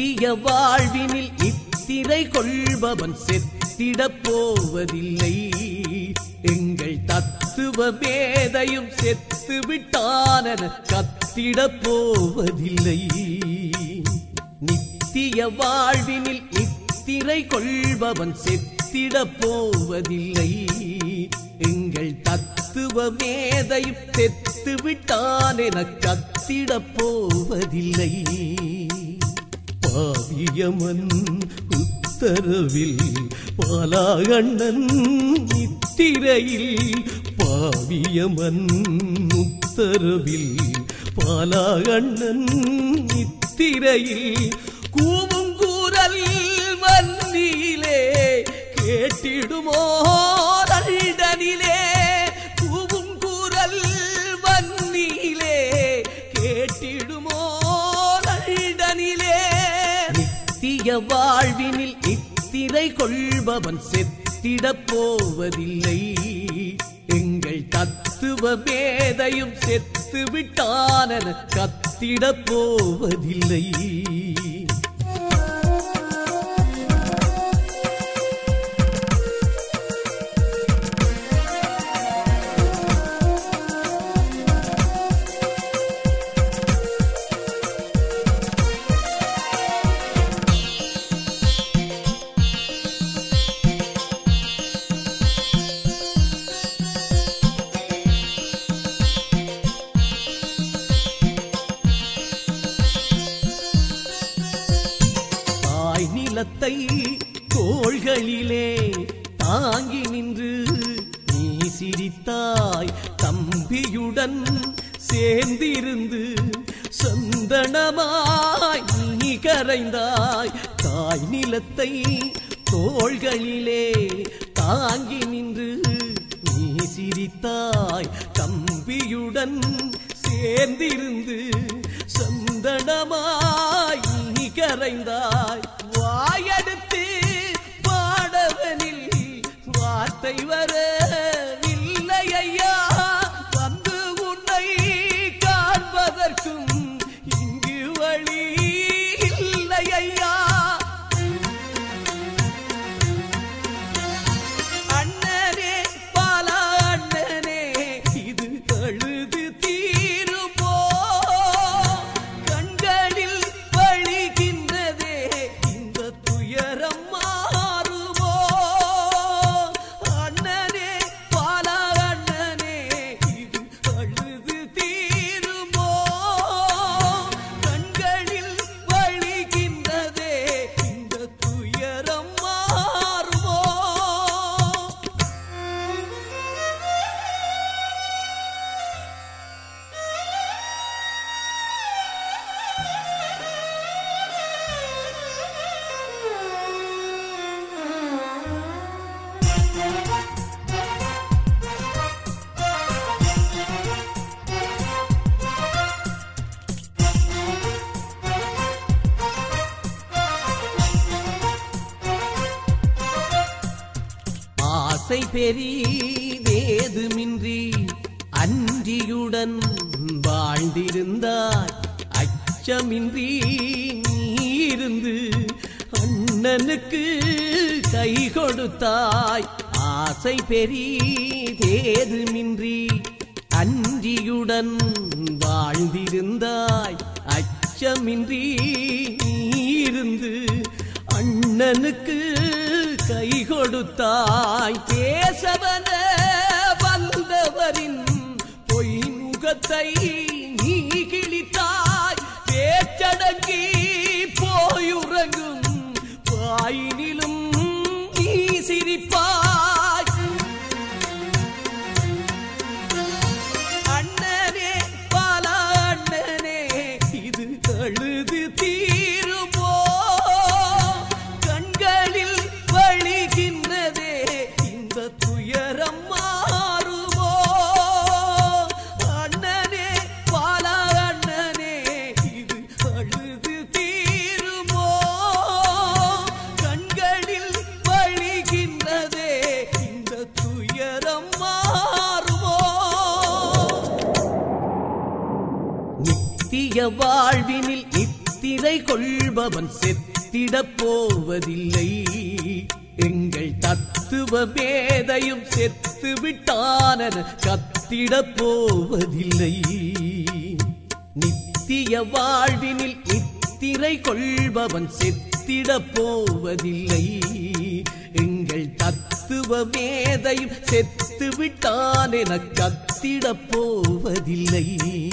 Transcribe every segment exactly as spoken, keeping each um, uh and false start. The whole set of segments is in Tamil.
நித்திய வாழ்வினில் இத்திரை கொள்பவன் செத்திடப் போவதில்லை. எங்கள் தத்துவ மேதையும் செத்து விட்டானென கத்திடப் போவதில்லை. நித்திய வாழ்வினில் இத்திரை கொள்பவன் செத்திடப் போவதில்லை. எங்கள் தத்துவ மேதையும் செத்து விட்டானென கத்திடப் போவதில்லை. பாவியமன் உத்தரவில் பாலாகண்ணன் நித்திரையில், பாவியமன் உத்தரவில் பாலாகண்ணன் நித்திரையில் கூவும் கூரல் வன்னியிலே கேட்டிடுமோ தண்டனிலே. கூவும் கூரல் வன்னியிலே கேட்டிடுமோ தண்டனிலே. நித்திய வாழ்வினில் இத்திரை கொள்பவன் செத்திடப் போவதில்லை. எங்கள் தத்துவ மேதையும் செத்து விட்டானென கத்திடப் போவதில்லை. நிலத்தை தோள்களிலே தாங்கி நின்று நீ சிரித்தாய். தம்பியுடன் சேர்ந்திருந்து சந்தனமாய் நீ கரைந்தாய். தாய் நிலத்தை தோள்களிலே தாங்கி நின்று நீ சிரித்தாய். தம்பியுடன் சேர்ந்திருந்து சந்தனமாய் நீ கரைந்தாய். வாயெடுத்து பாடவனில் வார்த்தை வரவில்லை ஐயா. வந்து உன்னை காண்பதற்கும் இங்கு வழி இல்லை ஐயா. அண்ணனே பாலா அண்ணனே, இது அழுது தீருமோ? கண்களில் வழிகின்றதே இந்த துயரம் மாறுமோ? அண்ணனே பாலா அண்ணனே, இது அழுது தீருமோ? கண்களில் வழிகின்றதே இந்த துயரம் மாறுமோ? ஆசை பெரிதேதுமின்றி அன்றியுடன் வாழ்ந்திருந்தாய். அச்சமின்றி நீ இருந்து அண்ணனுக்கு கை கொடுத்தாய். ஆசை பெரிதேதுமின்றி அன்றியுடன் வாழ்ந்திருந்தாய். அச்சமின்றி நீ இருந்து அண்ணனுக்கு கை கொடுத்தாய். பேசவன வந்தவரின் பொய் முகத்தை நீ கிழித்தாய். பேச்சடங்கி போயுறங்கும் வாயினிலும் நீ சிரிப்பாய். அண்ணனே பாலா அண்ணனே, இது அழுது தீருமோ? கண்களில் வழிகின்றதே இந்த துயரம் மாறுமோ? அண்ணனே பாலா அண்ணனே, இது அழுது தீருமோ? கண்களில் வழிகின்றதே இந்த துயரம் மாறுமோ? நித்திய வாழ்வினில் நித்திரை கொள்பவன் செத்திடப் போவதில்லை. எங்கள் தத்துவ மேதையும் செத்து விட்டான கத்திடப் போவதில்லை. நித்திய வாழ்வினில் நித்திரை கொள்பவன் செத்திடப் போவதில்லை. எங்கள் தத்துவ மேதையும் செத்து விட்டான் என கத்திடப் போவதில்லை.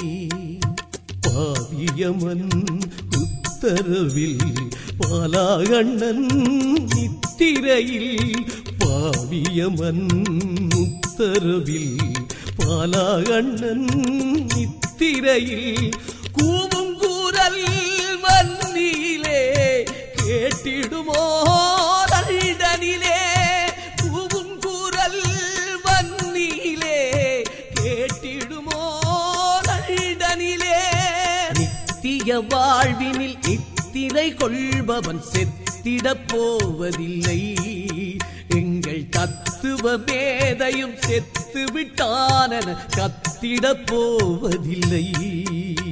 பாவியமன் உத்தரவில் பாலாகண்ணன் நித்திரையில், பாவியமன் உத்தரவில் பாலாகண்ணன் நித்திரையில் கூவும் கூரல் வன்னியிலே கேட்டிடுமோ நல்டனிலே. கூவும் கூரல் வன்னியிலே கேட்டிடுமோ நல்டனிலே. நித்திய வாழ்வினில் நித்திரை கொள்பவன் செத்திடப் போவதில்லை. எங்கள் தத்துவ மேதையும் செத்து விட்டான கத்திடப் போவதில்லை.